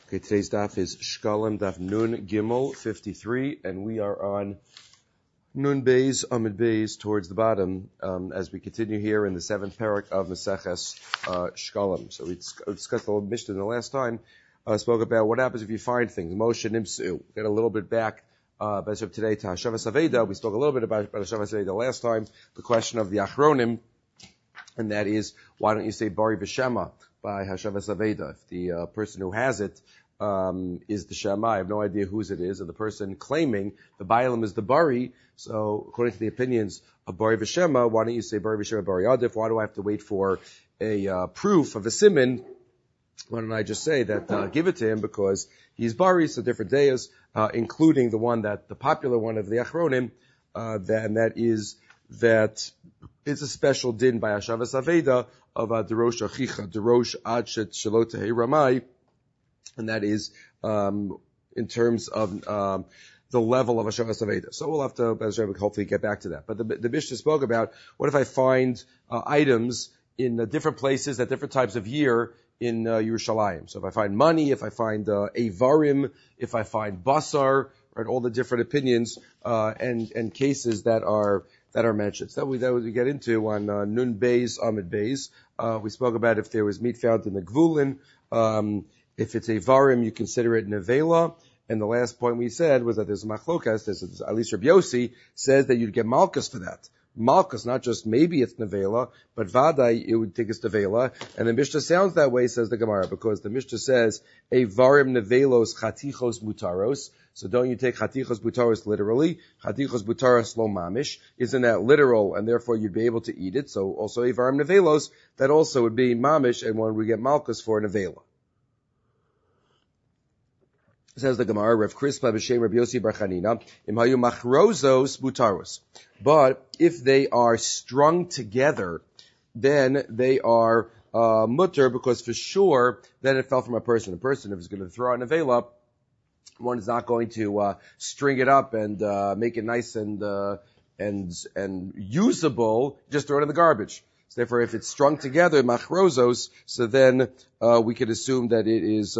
Okay, today's daf is Shkalim, daf Nun Gimel 53, and we are on Nun Beis, Amid Beis, towards the bottom, as we continue here in the seventh parak of Maseches Shkalim. So we discussed the Mishnah the last time, spoke about what happens if you find things. Moshe Nimsu. Get a little bit back, as of today, to Hashavas Aveda. We spoke a little bit about Hashavas Aveda last time, the question of the Achronim, and that is, why don't you say Bari V'Shema by Hashavas Aveda? If the person who has it is the Shema, I have no idea whose it is, and the person claiming the Bailam is the Bari, so according to the opinions of Bari V'Shema, why don't you say Bari V'Shema Bari Adif? Why do I have to wait for a proof of a siman? Why don't I just say that, give it to him because he's Bari, so different days, including the one that, the popular one of the Achronim, and that is that it's a special din by Hashavas Aveda of Derosh Achicha, Derosh Ad Shelot Ramai, and that is in terms of the level of Hashavas Aveda. So we'll have to, hopefully, get back to that. But the Mishnah spoke about, what if I find items in different places at different times of year in Yerushalayim? So if I find money, if I find Avarim, if I find Basar, right, all the different opinions and cases that are mentioned. So that we get into on Nun Beis, Amid Beis. We spoke about if there was meat found in the Gvulin. If it's a varim, you consider it nevela. And the last point we said was that there's a machlokas, at least Rabbi Yossi says that you'd get malchus for that. Malchus, not just maybe it's nevela, but vadai, it would think it's nevela. And the Mishnah sounds that way, says the Gemara, because the Mishnah says, a varim nevelos chatichos mutaros. So don't you take chatichos mutaros literally? Chatichos mutaros lo mamish. Isn't that literal? And therefore you'd be able to eat it. So also a varim nevelos, that also would be mamish, and one would get malchus for nevela. Says the Gemara, Rav Crispa b'shem Rav Yossi bar Chanina, im hayu machrozos mutaros. But if they are strung together, then they are mutter, because for sure, then it fell from a person. A person, if it's going to throw out an avela, one is not going to string it up and make it nice and usable, just throw it in the garbage. So therefore, if it's strung together, machrozos, so then we could assume that it is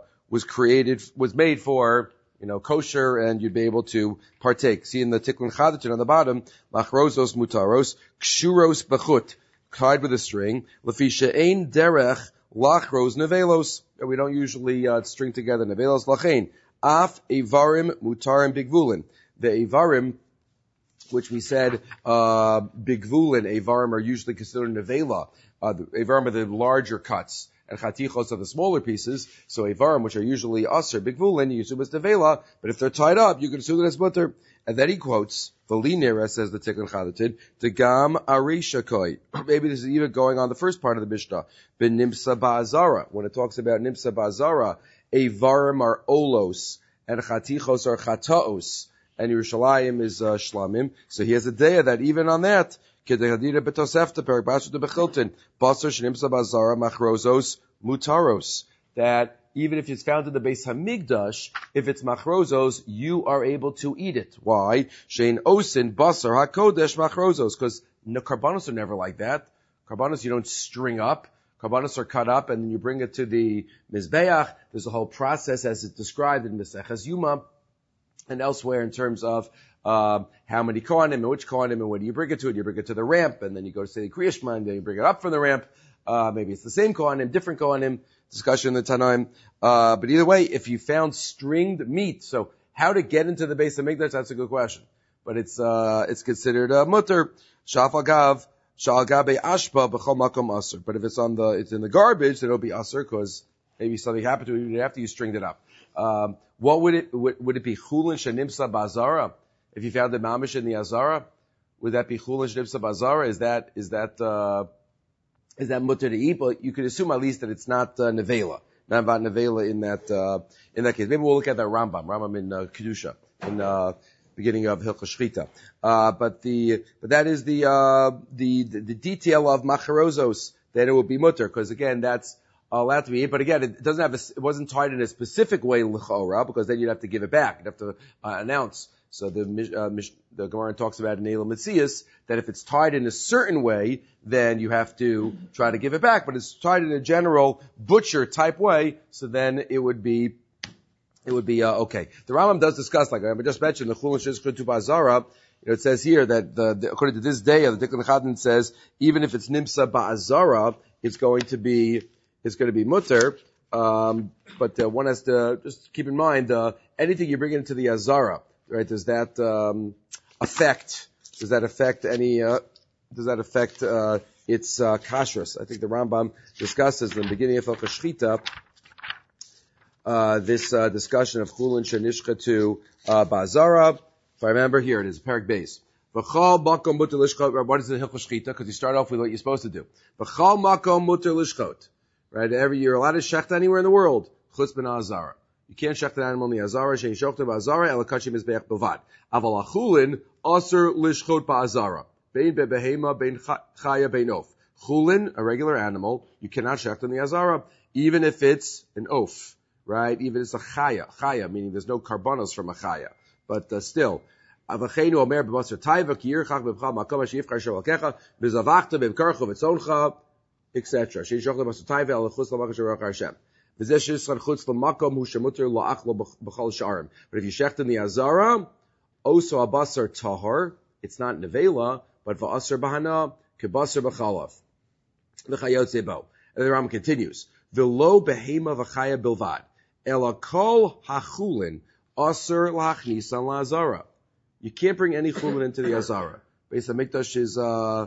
was made for, kosher, and you'd be able to partake. See in the Tikkun Chadatin on the bottom, machrozos mutaros, kshuros bechut, tied with a string, lefi she'ein derech lachros nevelos. We don't usually string together nevelos lachein. Af avarim mutarim bigvulin. The avarim, which we said, bigvulin, avarim are usually considered nevela. The avarim are the larger cuts, and chatichos are the smaller pieces. So avarim, which are usually aser, bigvulin, you assume it's nevela, but if they're tied up, you can assume that it's mutter. And then he quotes, V'linera, says the Tikkun Chadatin, Degam arishakoi. Maybe this is even going on the first part of the Mishnah. B'nimsa ba'azara. When it talks about nimsa ba'azara, avarim are olos, and chatichos are chataos, and Yerushalayim is shlamim. So he has a day that even on that, kedehadira betosefta perak b'ashut bechilton, basar shenimsa ba'azara machrozos mutaros. That even if it's found in the Beis Hamikdash, if it's machrozos, you are able to eat it. Why? Shein osin basar hakodesh machrozos, because karbanos are never like that. Karbanos you don't string up. Karbanos are cut up, and then you bring it to the Mizbeach. There's a whole process as it's described in Maseches Yuma and elsewhere in terms of how many kohanim and which kohanim and when do you bring it to it. You bring it to the ramp, and then you go to say the Kriya Shema, and then you bring it up from the ramp. Maybe it's the same kohanim, different kohanim, discussion in the Tanaim. But either way, if you found stringed meat, so how to get into the Beis Hamikdash, that's a good question. But it's considered mutter. Shafal gav. Shalgabe ashba b'chol makom aser. But if it's in the garbage, then it'll be aser, because maybe something happened to it after you stringed it up. What would it be? Chulin shenimsa b'azara? If you found the mamish in the azara, would that be chulin shenimsa b'azara? Is that mutter to eat? But you could assume at least that it's not nevela. Not about nevela in that case. Maybe we'll look at that Rambam in Kedusha, in beginning of Hilchos Shchita. But that is the detail of macharozos, that it will be mutter, because again, that's allowed to be eaten. But again, it wasn't tied in a specific way l'chora, because then you'd have to give it back. You'd have to announce. So the Gemara talks about in Elam Mitzias that if it's tied in a certain way, then you have to try to give it back. But it's tied in a general butcher type way, so then it would be it would be okay. The Rambam does discuss, like I just mentioned, the Chulin Shishchut Ba'azara. It says here that according to this day, the Tikkun Chadin says even if it's Nimsa Ba'azara, it's going to be mutter. But one has to just keep in mind anything you bring into the Azara, right? Does that affect? Does that affect any? Does that affect its kashrus? I think the Rambam discusses in the beginning of Hilchos Shchita this discussion of Chulin Shenishchatu Ba'azara. If I remember, here it is, Perek Beis. V'chal makom muter lishchot. What is the Hilchos Shchita? Because you start off with what you're supposed to do. V'chal makom muter lishchot. Right? You're allowed to shecht anywhere in the world. Chutz ben Azara. You can't shecht an animal in the Azara. Shein shochta ba'Azara elakachi mizbeach b'vad. Aval achulin aser lishchot ba'Azara. Bein bebehema, bein chaya, bein of. Chulin, a regular animal, you cannot shecht in the Azara, even if it's an oaf. Right? Even if it's a chaya. Chaya, meaning there's no karbanos from a chaya. But still. Avachenu omer b'basar taiva ki yirchach b'bchal makom asher yivchar shel alkecha v'zavachta b'mkarcha v'tzoncha etc. Shein shochta b'basar taiva el chutz l'makam sherach Hashem. V'zeh shishchan chutz l'makom hu shemuter la'achlo b'chal sharim. But if you shecht in the Azara, oso abasar tahar, it's not nevela, but v'asar bahana k'basar b'chalav. V'chayotze bo. And the Rambam continues. V'lo behema v'chaya bilvad. Ela kol hachulin asar l'achnisan la'azara. You can't bring any chulin into the Azara. Beis HaMikdash is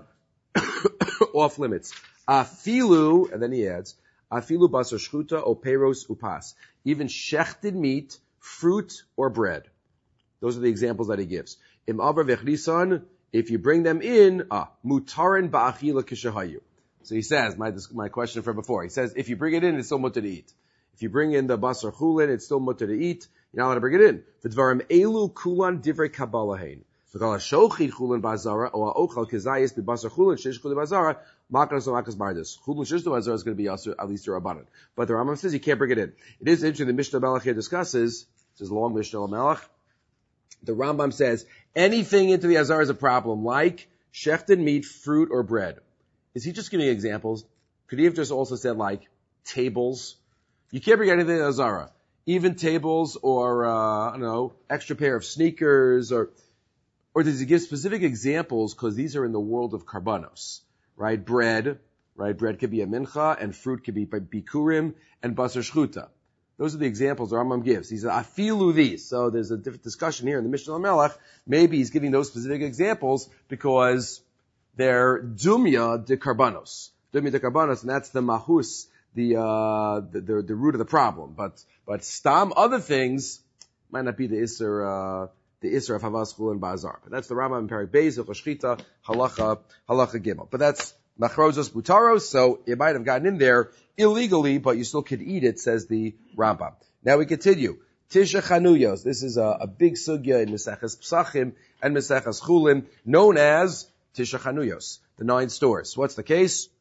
off limits. Afilu, and then he adds, afilu basar shchuta o peros upas. Even shechted meat, fruit, or bread. Those are the examples that he gives. Im avar vechlisan, if you bring them in, mutarin ba'achila kishahayu. So he says, my question from before, he says, if you bring it in, it's still mutter to eat. If you bring in the basar chulin, it's still mutter to eat. You're not allowed to bring it in. V'dvarim elu kulan divrei kabalahain. V'kal ha'shochid chulin ba'azara, o ha'ochal kezayis b'basar chulin sheish chulin ba'azara, makas o makas bardas. Chulin sheish chulin ba'azara is going to be also at least a rabbanan. But the Rambam says you can't bring it in. It is interesting, the Mishnah Melech here discusses, this is a long Mishnah Melech, the Rambam says, anything into the Azara is a problem, like shechted meat, fruit, or bread. Is he just giving examples? Could he have just also said like tables? You can't bring anything in the Azara. Even tables or, I don't know, extra pair of sneakers or does he give specific examples because these are in the world of karbanos, right? Bread, right? Bread could be a mincha and fruit could be bikurim and basar shchuta. Those are the examples the Rambam gives. He says, afilu these. So there's a different discussion here in the Mishnah Melech. Maybe he's giving those specific examples because they're dumya de karbanos. Dumya de karbanos, and that's the mahus, the root of the problem. But stam, other things, might not be the Isser of Havas Chulin Ba'azar. But that's the Rambam in Perek Beis, Hilchos Shchita, Halacha Gimel. But that's Machrozos Butaros, so it might have gotten in there illegally, but you still could eat it, says the Rambam. Now we continue. Tisha Chanuyos. This is a big sugya in Meseches Psachim and Meseches Chulin, known as Tisha Chanuyos, the 9 stores. What's the case?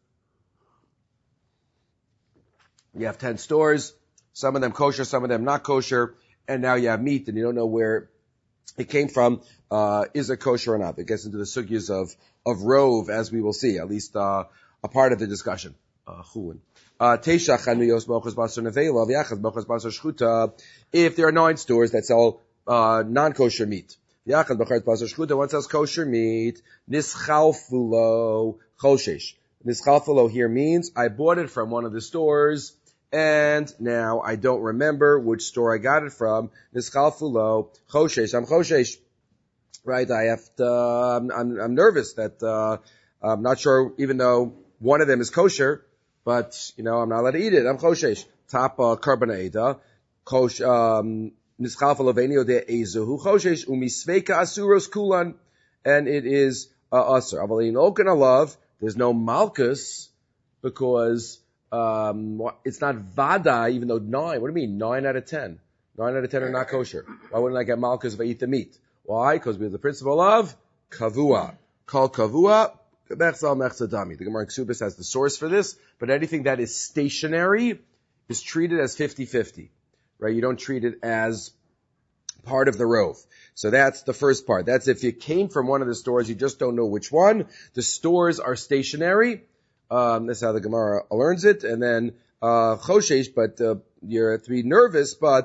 You have 10 stores, some of them kosher, some of them not kosher, and now you have meat and you don't know where it came from. Is it kosher or not? It gets into the sugyas of rov, as we will see, at least a part of the discussion. Chulin. Teisha chanuyos mochas basar nevela v'yachas mochas basar shchuta. If there are 9 stores that sell non-kosher meat, v'yachas mochas basar shchuta, one sells kosher meat, nischalfulo choshesh. Nischalfulo here means I bought it from one of the stores, and now I don't remember which store I got it from. Nischalfulo choshesh. I'm choshesh. Right? I'm nervous that, I'm not sure, even though one of them is kosher, but, I'm not allowed to eat it. I'm choshesh. Tap, karbonaida. Nischalfulo venio de ezuhu choshesh umisveka asuros kulan. And it is, asur. Avalin oken alav. There's no malchus because it's not vada, even though 9. What do you mean 9 out of 10? 9 out of 10 are not kosher. Why wouldn't I get malchus if I eat the meat? Why? Because we have the principle of kavua. Called kavua, mechzal mechzadami. The Gemara in Ksubis has the source for this, but anything that is stationary is treated as 50-50. Right? You don't treat it as part of the rove. So that's the first part. That's if you came from one of the stores, you just don't know which one. The stores are stationary. That's how the Gemara learns it. And then, choshesh, but, you're to be nervous, but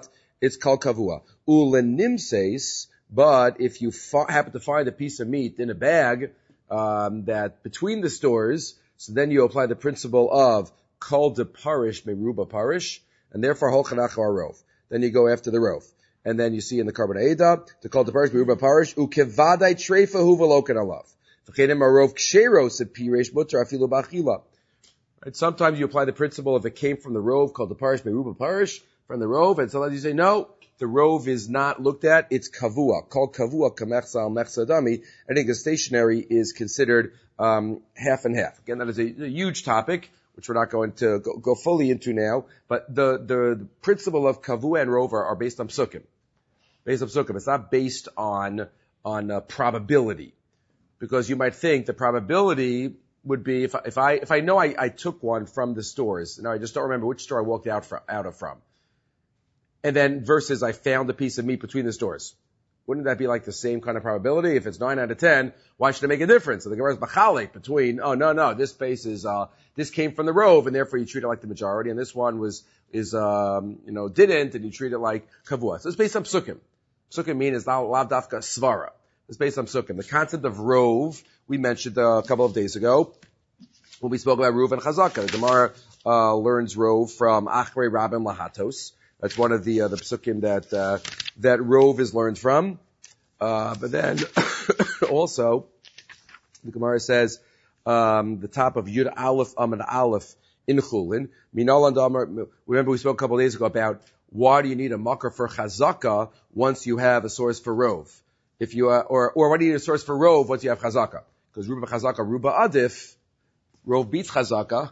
it's kal kavua. Ulenimses, but if you happen to find a piece of meat in a bag, that between the stores, so then you apply the principle of kol de parish meruba parish, and therefore holchanach rov. Then you go after the rov. And then you see in the Carbon Eda, to kol de parish meruba parish, ukevadai treifa hu veloken alav. V'chenem arov ksheros et piresh mutar afilu b'achila. Right? Sometimes you apply the principle if it came from the rov, called the parish meruba parish, from the rov, and sometimes you say, no, the rov is not looked at, it's kavua, called kavua kamechsa al mechsa dami. I think the stationary is considered half and half. Again, that is a huge topic, which we're not going to go fully into now, but the principle of kavua and rov are based on psukim. Based on psukim. It's not based on probability. Because you might think the probability would be if I know I took one from the stores, now I just don't remember which store I walked out of from. And then versus I found a piece of meat between the stores. Wouldn't that be like the same kind of probability? If it's 9 out of 10, why should it make a difference? So the Gemara is bachalik between, this space is, this came from the rov, and therefore you treat it like the majority, and this one didn't, and you treat it like kavua. So it's based on psukim. Psukim mean is lav dafka svara. It's based on psukim. The concept of rov, we mentioned a couple of days ago, when we spoke about rov and chazaka. The Gemara, learns rov from achrei rabim lahatos. That's one of the psukim that rov is learned from. But then, also, the Gemara says, the top of Yud Aleph Amud Aleph in Chulin. Remember we spoke a couple of days ago about why do you need a makar for chazaka once you have a source for rov? If you, or why do you need a source for rov once you have chazaka? Because ruba chazaka, ruba adif, rov beats chazaka.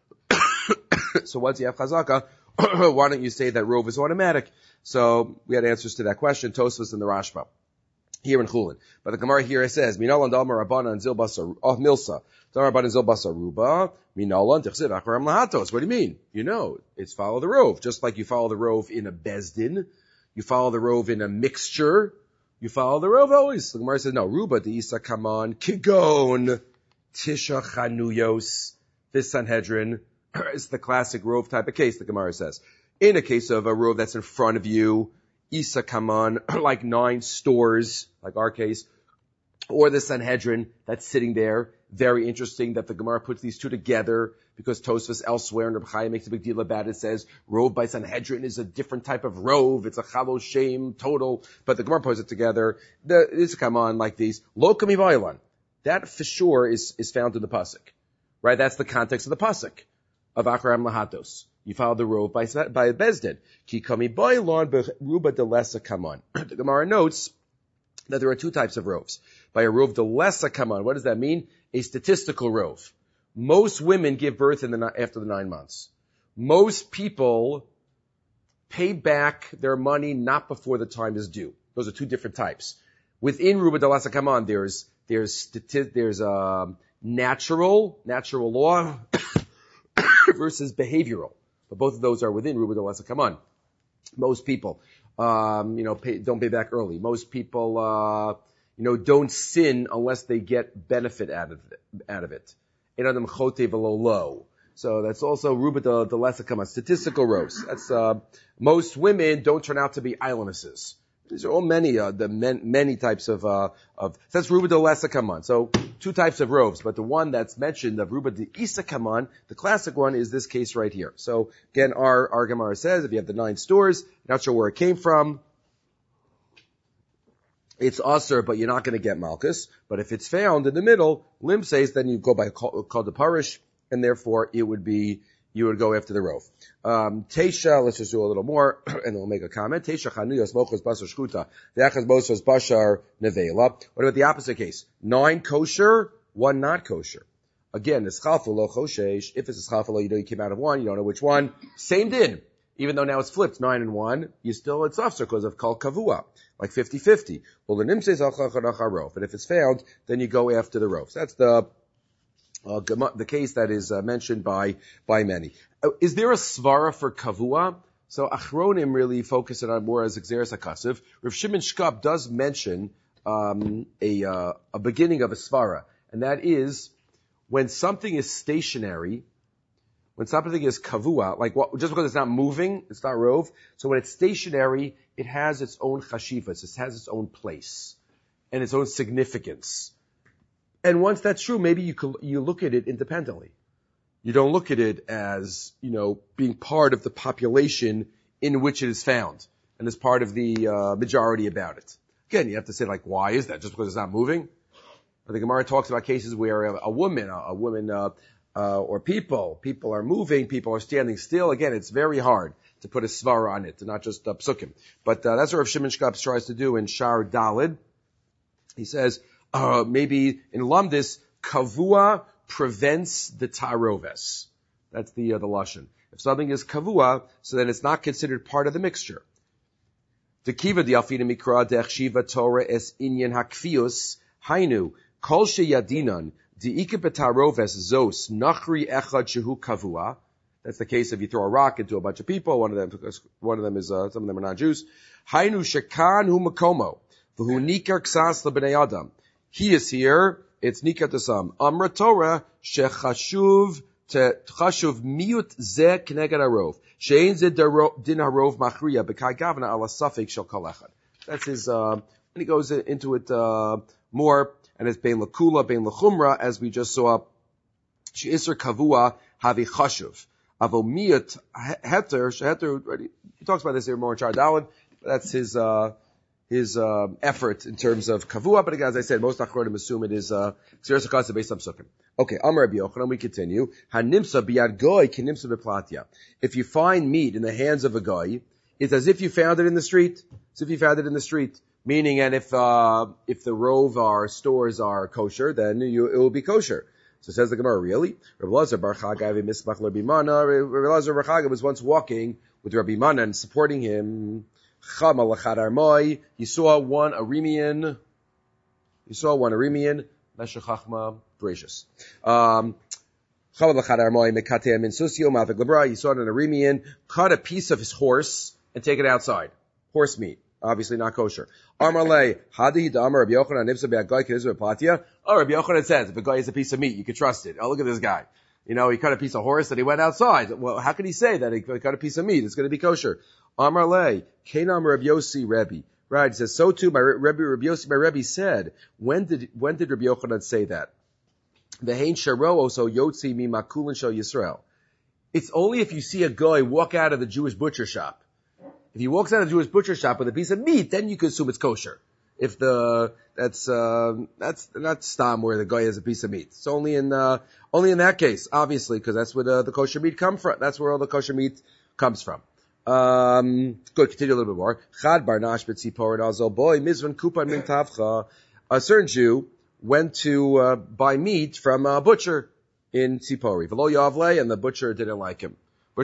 So once you have chazaka, why don't you say that rov is automatic? So we had answers to that question, Tosfos and the Rashba, here in Chulin. But the Gemara here says, Minalan dalma rabbanan zil basar, milsa. Dalma rabbanan zil basar ruba, minalan tichsid akram lahatos. What do you mean? It's follow the rov. Just like you follow the rov in a bezdin, you follow the rov in a mixture, you follow the rov always. The Gemara says, no, ruba the isa kaman, kigon, tisha chanuyos, this Sanhedrin. It's the classic rov type of case, the Gemara says. In a case of a rov that's in front of you, Isa Kaman, like 9 stores, like our case, or the Sanhedrin that's sitting there. Very interesting that the Gemara puts these two together because Tosfos elsewhere and Reb Chaim makes a big deal about it. Says rov by Sanhedrin is a different type of rov. It's a chalo shem total, but the Gemara puts it together. The Isa Kaman like these. Lo kami vaylan. That for sure is found in the pasuk, right? That's the context of the pasuk of Akram Lahatos. You follow the rov by Bezdin. Ki kami boilon beruba de lesa kaman. The Gemara notes that there are 2 types of rovs. By a rov de lesa kaman, what does that mean? A statistical rov. Most women give birth after the 9 months. Most people pay back their money not before the time is due. Those are 2 different types. Within ruba de lesa kaman, there's natural law versus behavioral. But both of those are within ruba de lesa kaman. Most people, don't pay back early. Most people, don't sin unless they get benefit out of it. Enadam chote velo lo. So that's also ruba de lesa kaman. Statistical rows. That's, most women don't turn out to be islandesses. These are all many types of that's ruba de lesa kaman. So 2 types of rovs, but the one that's mentioned of ruba de isa kaman, the classic one is this case right here. So again, our Gemara says if you have the 9 stores, not sure where it came from, it's usher, but you're not going to get malchus. But if it's found in the middle, lim says, then you go by called the parish, and therefore you would go after the rov. Teisha, let's just do a little more, and then we'll make a comment. Teisha chanuyos mochos basar shchuta, ve'achas mochos bashar nevela. What about the opposite case? 9 kosher, 1 not kosher. Again, the schalfa lo choshesh. If it's a schalfa lo, you came out of 1, you don't know which one. Same din. Even though now it's flipped, 9 and 1, it's offer because of kol kavua, like 50-50. Well, the nim says rov, and if it's found, then you go after the rov. So that's the case that is mentioned by many. Is there a svara for kavua? So achronim really focus it on more as exeris hakasiv. Rav Shimon Shkab does mention a beginning of a svara, and that is when something is stationary, When something is kavua, like just because it's not moving, it's not rove. So when it's stationary, it has its own chashivas, it has its own place and its own significance. And once that's true, maybe you look at it independently. You don't look at it as, being part of the population in which it is found and as part of the majority about it. Again, you have to say, why is that? Just because it's not moving? I think Gemara talks about cases where a woman or people are moving, people are standing still. Again, it's very hard to put a svara on it, not just psukim. But that's what Rav Shimon Shkab tries to do in Shar Dalid. He says, maybe in Lumdis, kavua prevents the taroves. That's the lashon. If something is kavua, so then it's not considered part of the mixture. Dekiva diafina mikra dechshiva Torah es inyan hakfius hainu kol sheyadinan diika betaroves zos nachri echad shehu kavua. That's the case if you throw a rock into a bunch of people. One of them is some of them are not Jews. Hainu shekan hu makomo v'hu nikar ksas lebnei adam. He is here. It's nikar to some. Amra Torah shechashuv miut ze kneged harov. Shein ze din harov machriya b'kai gavna ala safek shel kol echad. That's his, and he goes into it, more, and it's bein lakula, bein lachumra, as we just saw. She'isr kavua havi chashuv. Avo miut heter, he talks about this here more in Shar Daled. That's his effort in terms of kavua, but again, as I said, most achronim assume it is xeris hakasa based on psukim. Okay, Amar Rabbi Yochanan, we continue. Hanimsa biyad goy kinimsa beplatya. If you find meat in the hands of a guy, it's as if you found it in the street. As if you found it in the street. Meaning, and if the rove or stores are kosher, then it will be kosher. So says the Gemara, really? Rabbi Lazar Bar Chagai v'mismach Rabbi Mana. Rabbi Lazar Bar Chagai was once walking with Rabbi Mana and supporting him. He saw one Aramean. Meshech Chachma, gracious. He saw an Aramean cut a piece of his horse and take it outside. Horse meat, obviously not kosher. Amarle, Hadi Damar Rabbi Yochanan Nipsa Be'agai Kinizur Patya. Oh, Rabbi Yochanan says if a guy is a piece of meat, you can trust it. Oh, look at this guy. He cut a piece of horse and he went outside. Well, how can he say that he cut a piece of meat? It's going to be kosher. Amarle, Kenam Rabbi Yossi Rebbe. Right, it says, so too, Rabbi Yossi, my Rebbe said, when did Rabbi Yochanan say that? Ve'hein sharo so yotzi mi makulin shel Yisrael. It's only if you see a guy walk out of the Jewish butcher shop. If he walks out of the Jewish butcher shop with a piece of meat, then you can assume it's kosher. If that's not stam where the guy has a piece of meat. It's only in that case, obviously, because that's where the kosher meat come from. That's where all the kosher meat comes from. Good, continue a little bit more. Chad barnash b'tziporin azol boy mizvan kupan min tavcha. A certain Jew went to buy meat from a butcher in Tzipori. V'lo yavle, and the butcher didn't like him.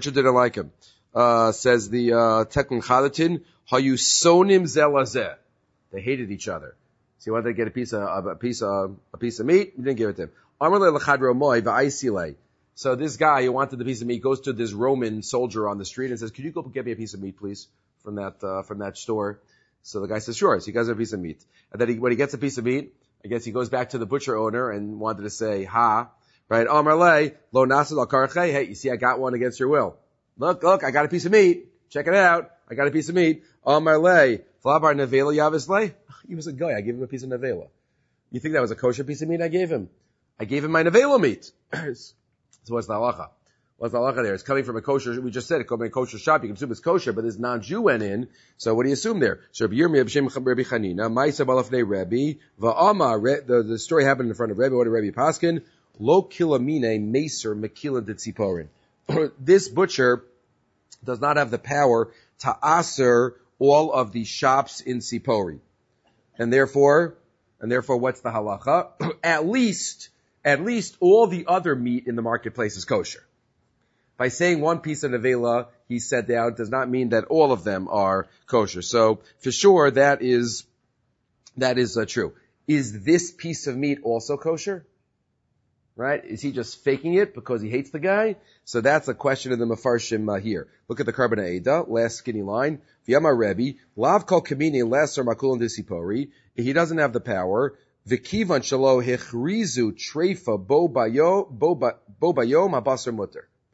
Says the Tekun Chalatin, hayu sonim zelazeh. They hated each other. So he wanted to get a piece of meat. He didn't give it to him. Amarle lechad romoy v'aisile. So this guy who wanted the piece of meat goes to this Roman soldier on the street and says, "Could you go get me a piece of meat, please, from that store?" So the guy says, "Sure." So he gets a piece of meat, and then when he gets a piece of meat, I guess he goes back to the butcher owner and wanted to say, "Ha, right? Amarle lo nasel al karche. Hey, you see, I got one against your will. Look, I got a piece of meat. Check it out. I got a piece of meat. Amarle flabar nevela yavisle. He was a guy. I gave him a piece of nevela. You think that was a kosher piece of meat I gave him? I gave him my nevela meat." So what's the halacha? What's the halacha there? It's coming from a kosher, we just said it, coming from a kosher shop, you can assume it's kosher, but this non-Jew went in, so what do you assume there? So Rabbi Yirmiyah b'shem Rabbi Chanina, Ma'isa balafnei Rabbi, va'ama, the story happened in front of Rabbi, what did Rabbi Paskin? Lo kilamine meser mekila de tziporin. This butcher does not have the power to aser all of the shops in Tzipori. And therefore, what's the halacha? At least all the other meat in the marketplace is kosher. By saying one piece of nevela he set down does not mean that all of them are kosher. So for sure that is true. Is this piece of meat also kosher? Right? Is he just faking it because he hates the guy? So that's a question in the Mefarshim here. Look at the Karban Eidah, last skinny line. V'yamar Rebbe, lav kol kamini lesser makulin disipori. He doesn't have the power. V'kivan shalo hechrizu treifa bo bayom habasar mutter.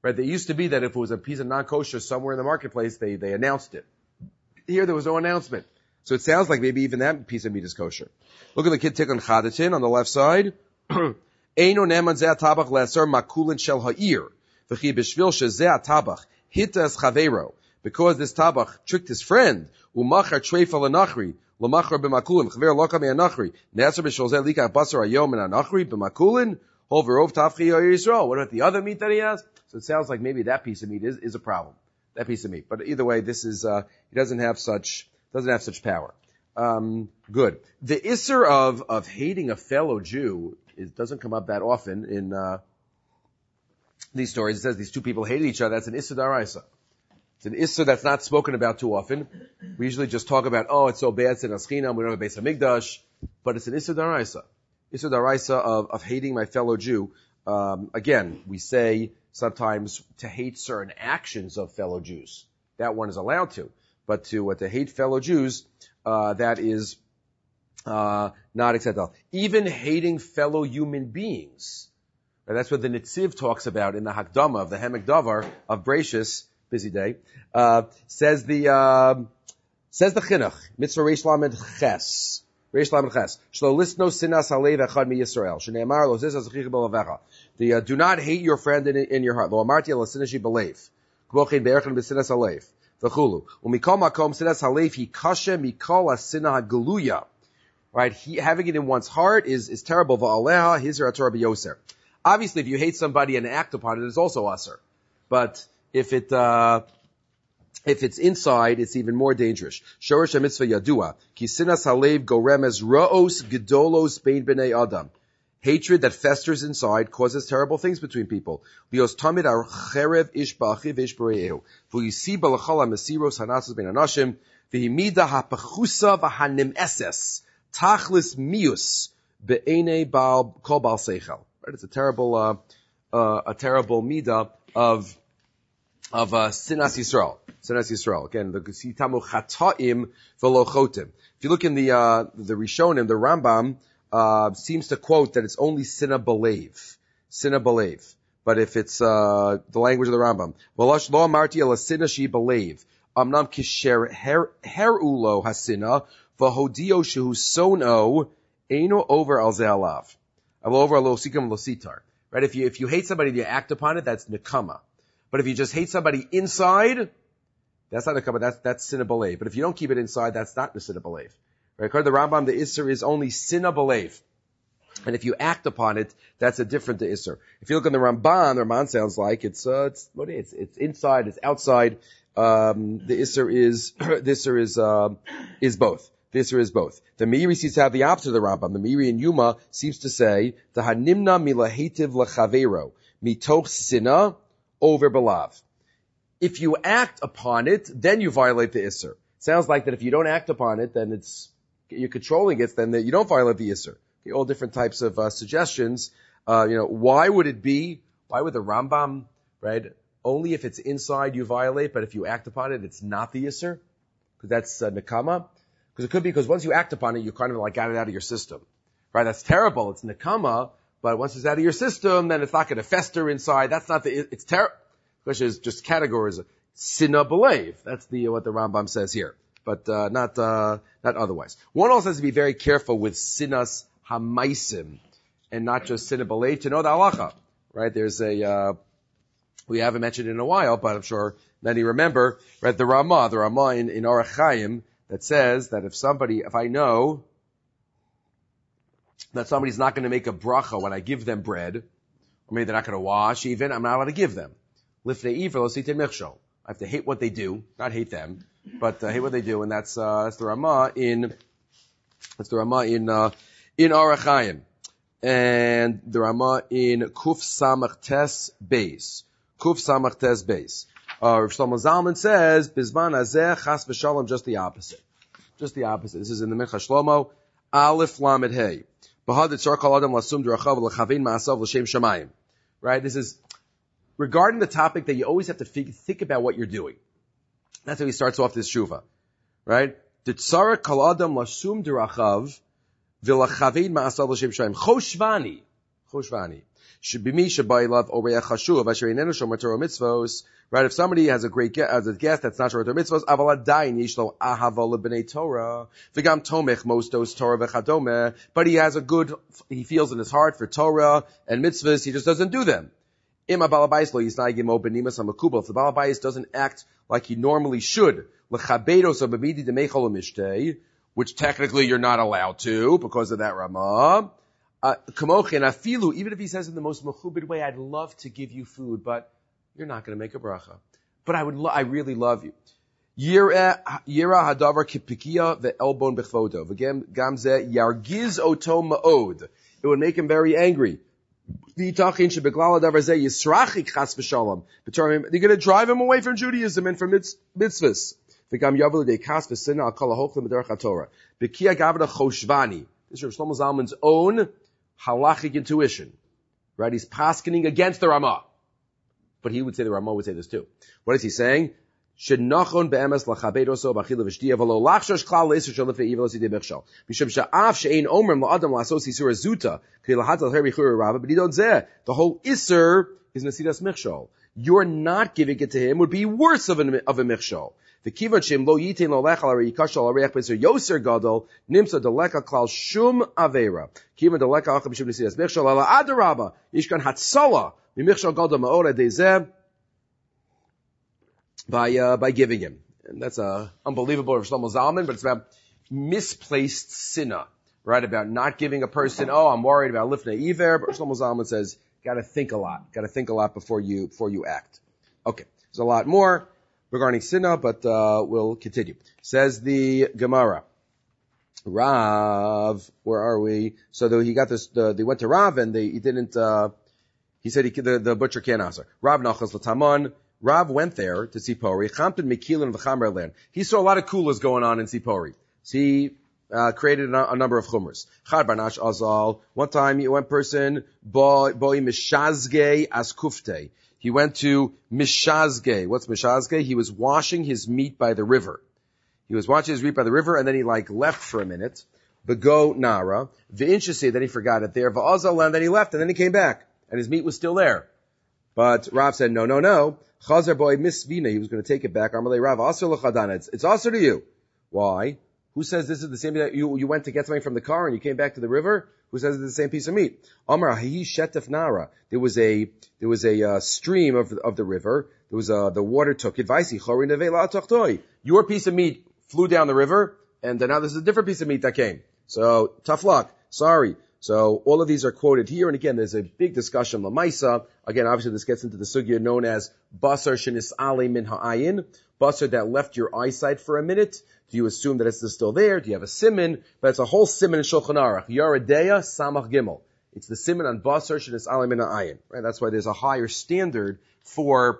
Right? There used to be that if it was a piece of non-kosher somewhere in the marketplace, they announced it. Here there was no announcement. So it sounds like maybe even that piece of meat is kosher. Look at the kid tikkun chadatin on the left side. Eino neman zeh tabach leser makulin shel ha'ir. V'chi b'shvil shezeh tabach hitas chaveiro. Because this tabach tricked his friend. Umachar treifa l'nachri. L'machar b'makulin. Chaver loka me'anachri. Ne'asar b'shol zeh likach basar ayom me'anachri b'makulin. Hoverov tafchi Yisrael. What about the other meat that he has? So it sounds like maybe that piece of meat is a problem. That piece of meat. But either way, this is, he doesn't have such power. Good. The isser of hating a fellow Jew doesn't come up that often in, these stories. It says these two people hated each other. That's an isser daraisa. It's an isser that's not spoken about too often. We usually just talk about, it's so bad, it's in Aschinam, we don't have a Beis HaMikdash. But it's an isser daraisa. Isser daraisa of hating my fellow Jew. Again, we say sometimes to hate certain actions of fellow Jews. That one is allowed to. But to hate fellow Jews, that is, not acceptable. Even hating fellow human beings. And that's what the Nitziv talks about in the Hakdama of the Hemek Davar of Bereishis, busy day, says the Chinuch, Mitzvah Reish Lamed Ches. Reish Lamed Ches. Shlo lisno sinas alev echad mi Yisrael. Shneimar lo zis azachicha b'levecha. Do not hate your friend in your heart. Lo amarti ala sinashi b'leiv. K'mochin be'erchen b'sinas alev. V'chulu. U'mikol makom sinas alev hi kashe mikol asina ha'geluya. Right? Having it in one's heart is terrible. V'aleha hizir atorah b'yoser. Obviously, if you hate somebody and act upon it, it's also usher. But if it's inside, it's even more dangerous. Shorish ha-mitzvah yadua. Ki sinas halev goremes ra'os gedolos bein b'nei adam. Hatred that festers inside causes terrible things between people. Bios tamid ar-cherev ish ba'achiv ish b're'ehu. V'yisi b'lachal ha-mesiros hanatzos bein anashim. V'himida ha-pechusa v'hanim-eses. Tachlis mius be'enei kol bal seichel. It's a terrible midah of sinas Yisrael. Sinas Yisrael. Again, the sitamu chata'im v'lo chotim. If you look in the Rishonim, the Rambam, seems to quote that it's only sinna b'leiv. Sinna b'leiv. But if it's, the language of the Rambam, v'losh lo amarti ala sinna shi b'leiv. Amnam kisher herulo hasina, v'hodio shehu sono, eino over al ze'alav. Right? If you hate somebody and you act upon it, that's nekama. But if you just hate somebody inside, that's not nekama, that's sinna b'leiv. But if you don't keep it inside, that's not sinna b'leiv. Right? According to the Rambam, the isser is only sinna b'leiv. And if you act upon it, that's a different isser. If you look in the Ramban sounds like it's inside, it's outside. The isser is both. The isser is both. The Meiri seems to have the opposite of the Rambam. The Meiri in Yuma seems to say, the hanimna milahetiv lechavero, mitoch sinna over belav. If you act upon it, then you violate the isser. Sounds like that if you don't act upon it, then you're controlling it, then you don't violate the isser. Okay, all different types of suggestions. Why would the Rambam, right? Only if it's inside you violate, but if you act upon it, it's not the isser? Because that's nekama. Because it could be because once you act upon it, you kind of like got it out of your system. Right? That's terrible. It's nekama, but once it's out of your system, then it's not going to fester inside. That's not it's terrible. Which is just categories of sinna b'leiv. That's what the Rambam says here. But, not otherwise. One also has to be very careful with sinas hamaisim and not just sinna b'leiv to know the halacha. Right? There's we haven't mentioned it in a while, but I'm sure many remember, right? The Ramah in Orach Chaim, that says that if I know that somebody's not going to make a bracha when I give them bread, or maybe they're not going to wash even, I'm not allowed to give them. Lifnei iver lo sitei michshol. I have to hate what they do, not hate them, but hate what they do, and that's the Ramah in Orach Chaim. And the Ramah in Kuf Samach Tes Beis. Kuf Samach Tes Beis. Rav Shlomo Zalman says, Bizman Azeh Chas V'Shalom, just the opposite. Just the opposite. This is in the Mincha Shlomo, Aleph Lamed Hey. B'had etzar kol adam lasum d'rachav l'chavin ma'asav l'shem shamayim. Right? This is regarding the topic that you always have to think about what you're doing. That's how he starts off this shuva. Right? D'tzar kol adam lasum d'rachav v'l'chavin ma'asav l'shem shamayim. Choshvani. Choshvani. Shibimi shabaylav oreach chashuv asher einenu shomer Torah mitzvos. Right, if somebody has a guest that's not shomer Torah mitzvos, aval adayin yishlo ahava lebnei Torah, v'gam tomech mostos Torah v'chadome, but he feels in his heart for Torah and mitzvahs, he just doesn't do them. If the balabais doesn't act like he normally should, which technically you're not allowed to because of that Ramah. Even if he says in the most mechubed way, I'd love to give you food, but you're not going to make a bracha. But I really love you. Yira hadavar kipikia ve'elbon bechvodo. Gamze yargiz oto ma'od. It would make him very angry. You're going to drive him away from Judaism and from mitzvahs. This is Shlomo Zalman's own halachic intuition. Right? He's paskening against the Ramah. But he would say the Ramah would say this too. What is he saying? Shenachon be'emes lachabed oso b'achila v'shtiya v'lo lachshosh klal le'isur shel lefei evil osidei b'chshal. Mishum she'af she'ein omrim la'adam la'asos isur azuta k'li lahatal her b'chur rabba b'didon zeh. The whole isur is nesidas michshol. You're not giving it to him would be worse of a michshol. The kivan shem lo yitin lo lechal ari yikashal areach b'isur yoser gadol nimsa deleka klal shum avera. Kivan deleka acham b'shum nesidas michshol ala adarabba yishkan hatzala mimichshol gadol ma'ora dezeh. By giving him. And that's unbelievable for Shlomo Zalman, but it's about misplaced sinna, right? About not giving a person, I'm worried about lifnei iver, but Shlomo Zalman says, gotta think a lot before you act. Okay. There's a lot more regarding sinna, but, we'll continue. Says the Gemara. Rav, where are we? So he got this, they went to Rav and he said the butcher can't answer. Rav Nachas L'Taman. Rav went there to Sipori. He saw a lot of kulas going on in Sipori. So he created a number of chumras. One time, one person, boi mishazge as kufte. He went to mishazge. What's mishazge? He was washing his meat by the river. And then he left for a minute. Bego nara. V'inshasi, then he forgot it there. V'azal, and then he left, and then he came back. And his meat was still there. But Rav said, no. Chazar boy misvina, he was going to take it back. Amalei Rav, asur l'chadana. It's also to you. Why? Who says this is the same thing that you went to get something from the car and you came back to the river? Who says it's the same piece of meat? Amar hi shetef nara. There was a stream of the river. There was the water took it. Vaisi chorin nevela tochtoi. Your piece of meat flew down the river, and now there's a different piece of meat that came. So tough luck. Sorry. So all of these are quoted here, and again, there's a big discussion lamaisa. Again, obviously, this gets into the sugya known as basar shenis ale min ha'ayin, basar that left your eyesight for a minute. Do you assume that it's still there? Do you have a siman? But it's a whole siman in Shulchan Aruch. Yaredeya samach gimel. It's the siman on basar shenis ale min ha'ayin. Right? That's why there's a higher standard for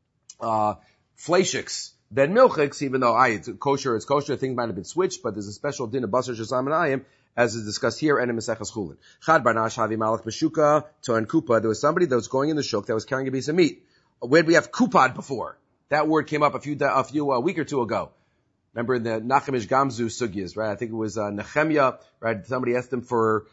fleishiks than milchiks, even though it's kosher. Things might have been switched, but there's a special din of basar shenis ale min ha'ayin, as is discussed here and in Maseches Chulin. Chad barnash havi malach b'shuka to'en kupa. There was somebody that was going in the shuk that was carrying a piece of meat. Where did we have kupad before? That word came up a week or two ago. Remember in the Nachemish Gamzu sugyas, right? I think it was Nehemiah, right? Somebody asked him for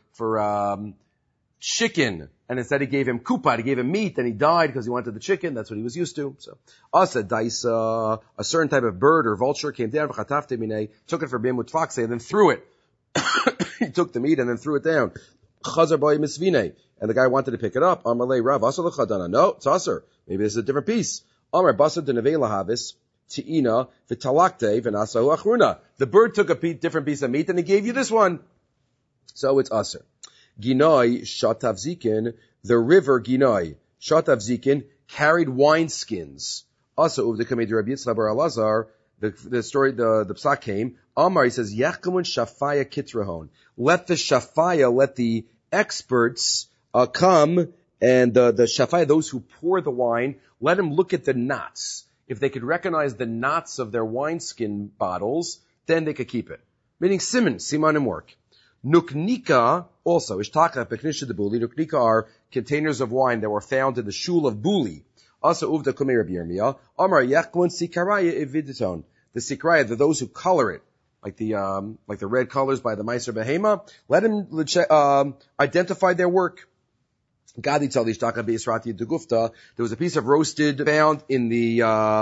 chicken, and instead he gave him kupad, he gave him meat, and he died because he wanted the chicken. That's what he was used to. So, asa daisa, a certain type of bird or vulture came down, v'chatafte minei, took it for bimut fakse, and then threw it. He took the meat and then threw it down. Chazar boy misvine. And the guy wanted to pick it up. Amalei Rav, asar l'chadana. No, it's asar. Maybe this is a different piece. Amar basar denevei lahavis, ti'ina, v'talakte, v'nasahu achruna. The bird took a different piece of meat and he gave you this one. So it's asar. Ginoi, shatav zikin, the river Ginoi, shatav zikin, carried wineskins. Asa uv the kamed Rabbi Yitzchak bar Elazar, the story, the psak came. Amar, he says, Yachkamun shafaya kitrahon. Let the experts, come, and the shafaya, those who pour the wine, let them look at the knots. If they could recognize the knots of their wineskin bottles, then they could keep it. Meaning simanim work. Nuknika, also, ishtaka, peknisha de buli. Nuknika are containers of wine that were found in the shul of Buli. Asa uvda kumei Rabbi Yirmiyah. Amar Yachkamun sikaraya eviditon. The sikraya, those who color it, like the red colors by the Meiser Behema, let him identify their work. There was a piece of roasted found in the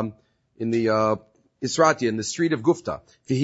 Isratia, in the street of Gufta.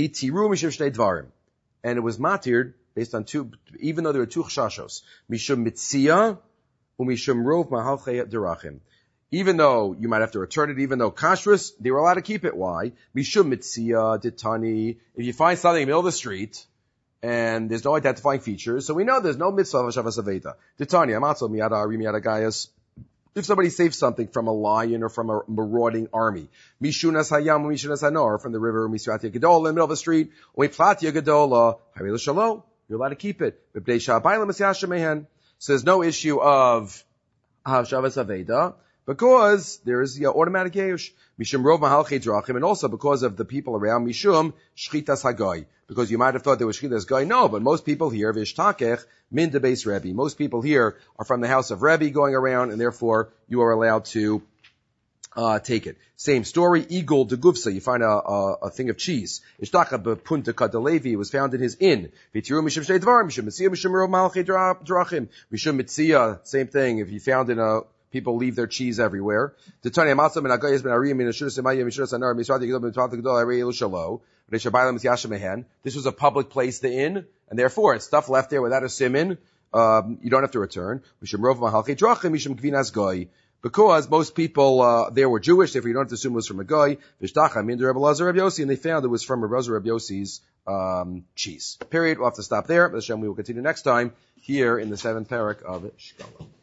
And it was matir based on two, even though there were two chashashos. Mishum mitzia, umishum rov mahalchei derachim. Even though you might have to return it, even though kashrus, they were allowed to keep it. Why? Mishum mitzia ditani. If you find something in the middle of the street, and there's no identifying features, so we know there's no mitzvah of Shavas Aveda. Ditani, amatzo miyada ari miyada gayas. If somebody saves something from a lion or from a marauding army, mishunas hayam, mishunas hanor, from the river, misratia gedola, in the middle of the street, platia gedola, hayvela shalo, you're allowed to keep it. So there's no issue of Shavas Aveda, because there is the automatic Yeush. Mishum rov mahalchei drachim, and also because of the people around, Mishum shchitas hagoy. Because you might have thought there was shchitas goy. No, but most people here, vishtakech, min de beis Rebbe. Most people here are from the house of Rebbe going around, and therefore you are allowed to take it. Same story, Igul de Gufsa, you find a thing of cheese. Ishtaka bepunta kadalevi, was found in his inn. Vitiru mishum shtei dvar, mishum mitzia, mishum rov mahalchei drachim. Mishum mitzia, same thing, if you found in a, people leave their cheese everywhere. This was a public place, the inn, and therefore it's stuff left there without a simin. You don't have to return. Because most people there were Jewish, therefore you don't have to assume it was from a guy. And they found it was from Rabbi Yossi's cheese. Period. We'll have to stop there. But Hashem, we will continue next time here in the 7th parak of Shkolot.